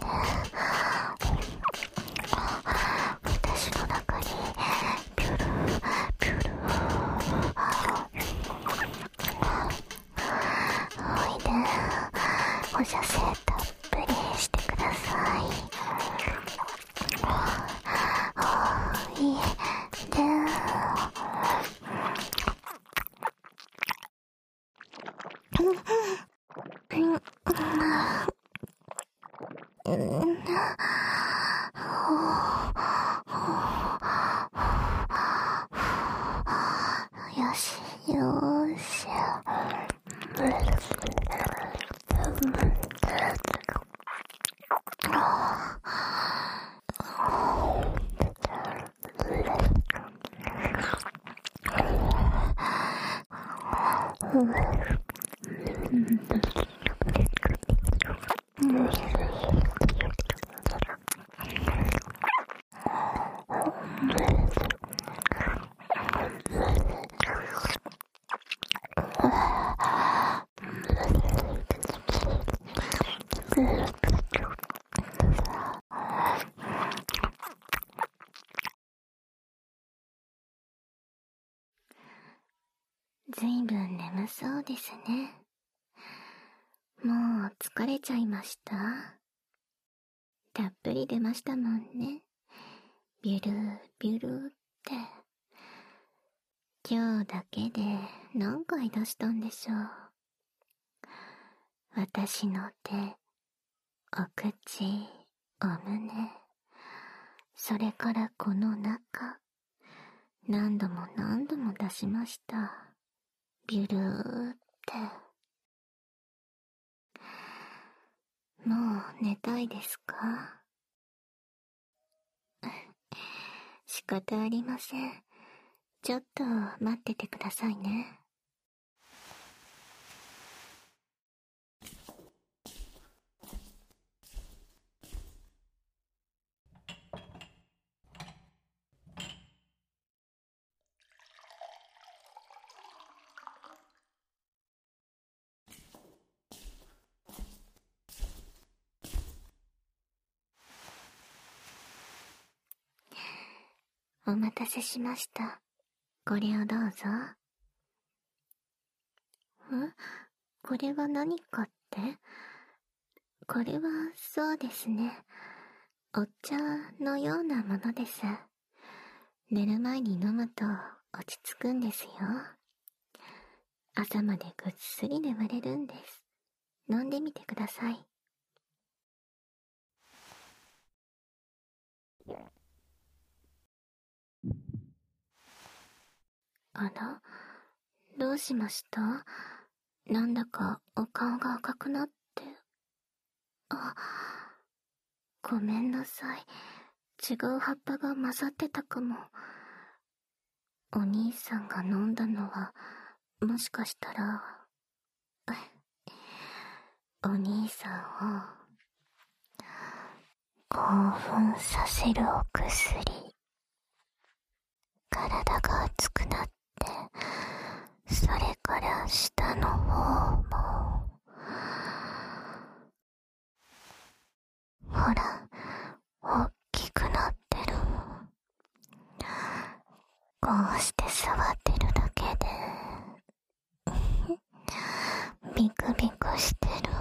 私の中にビュルービュルーおいで。放射性たっぷりしてください。おいで。よし、 よーし。ずいぶん眠そうですね。もう疲れちゃいました？たっぷり出ましたもんね。ビュルービュルーって。今日だけで何回出したんでしょう。私の手、お口、お胸、それからこの中、何度も何度も出しました。ビュルーって。もう寝たいですか？仕方ありません。ちょっと待っててくださいね。お待たせしました。これをどうぞ。これは何かって？これはそうですね。お茶のようなものです。寝る前に飲むと落ち着くんですよ。朝までぐっすり眠れるんです。飲んでみてください。どうしました？なんだかお顔が赤くなって。ごめんなさい。違う葉っぱが混ざってたかも。お兄さんが飲んだのは、もしかしたら、お兄さんを、興奮させるお薬。体が熱くなって、それから下の方も、ほら、大きくなってる。こうして触ってるだけで、ビクビクしてる。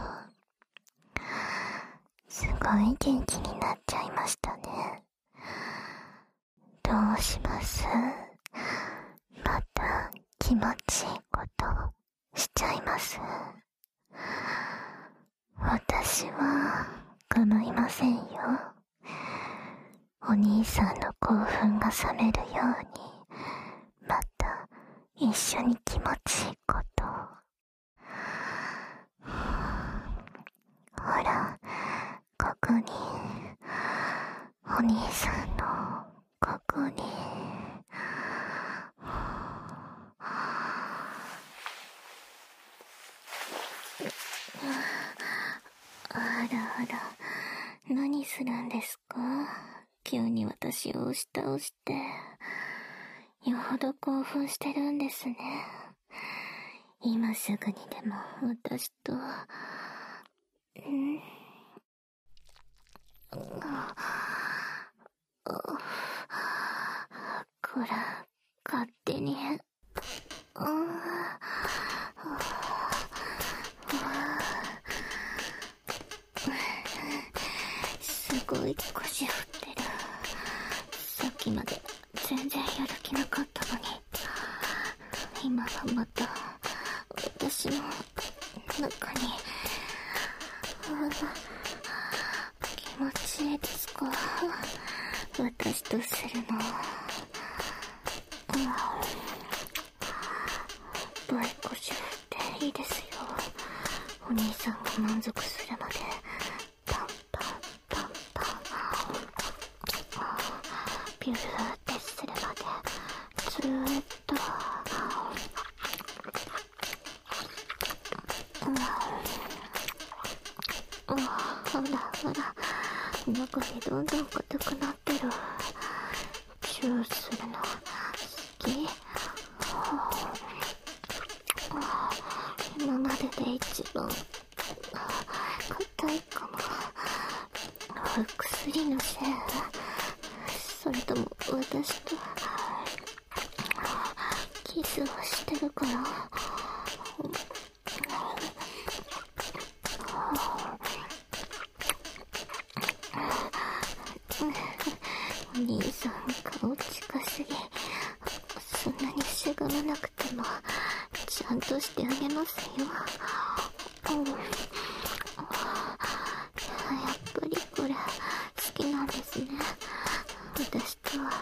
すごい元気になっちゃいましたね。どうします？また気持ちいいことしちゃいます？私は構いませんよ。お兄さんの興奮が冷めるように、また一緒に気持ちいいことを。ほら、ここに、お兄さんのここに。あらあら、何するんですか？急に私を押し倒して。よほど興奮してるんですね。今すぐにでも私と、こら、勝手に。すごい腰振ってる。さっきまで全然やる気なかったのに、今はまた私の中に。気持ちいいですか？私とするの。 ぱい腰振っていいですよ。お兄さんが満足するまでパンパンパンパンピュルーってするまでずーっとほらほら、中にどんどん硬くなってる。チューするの好き？今までで一番硬いかも。薬のせい？それとも私とキスをしてるから？お兄さん顔近すぎ。そんなにしがまなくてもちゃんとしてあげますよ。やっぱりこれ好きなんですね、私とは。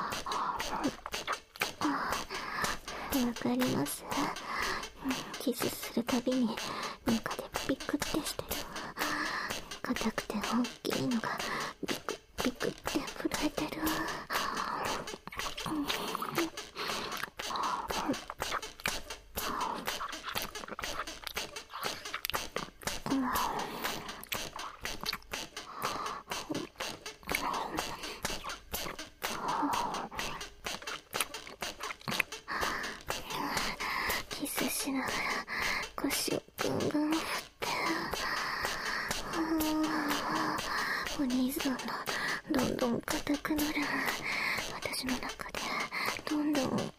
わかります。キスするたびに中でピクってしてる。硬くて大きいのがピクピクって震えてる。キスしながら腰をガンガン振って、お兄さんのどんどん硬くなる私の中でどんどん、お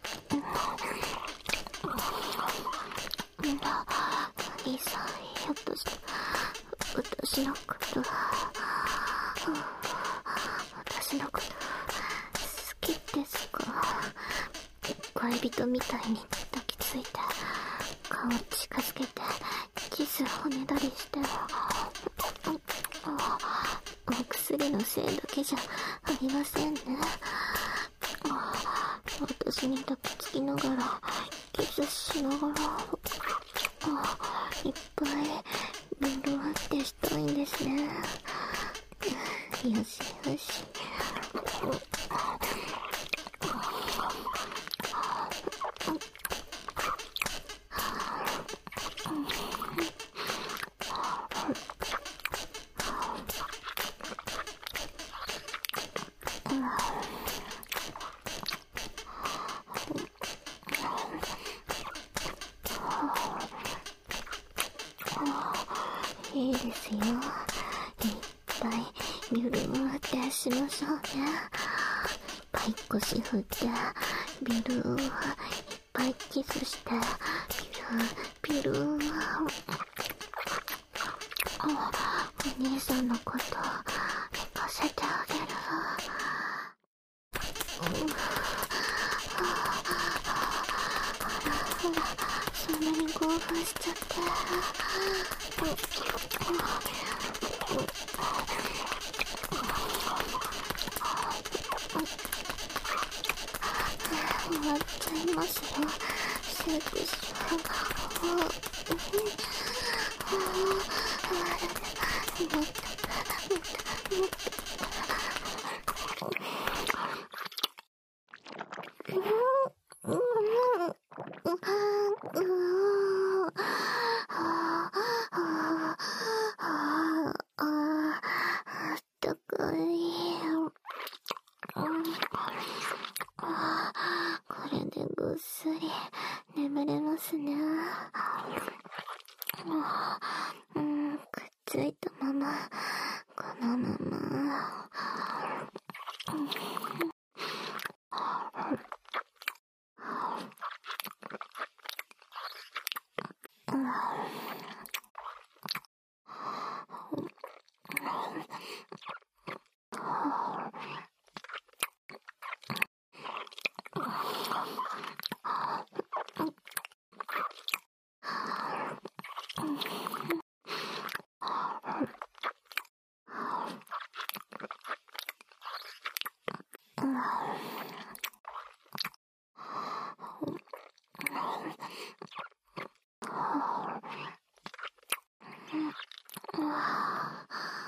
兄さん、ひょっとして私のこと好きですか？恋人みたいに抱きついて顔近づけてキスをねだりして、お薬のせいだけじゃありませんね。私に抱きつきながらキスしながらいっぱいブルーってしたいんですね。よしよし。いいですよ。いっぱいビュルーってしましょうね。いっぱい腰振ってビュルーいっぱいキスしてビュルーお兄さんのこと聞かせてあげる。そんなに興奮しちゃって。終わっちゃいますよ、セクション。もっとあったかい。これでぐっすり眠れますね。くっついたまま、このまま。 あ、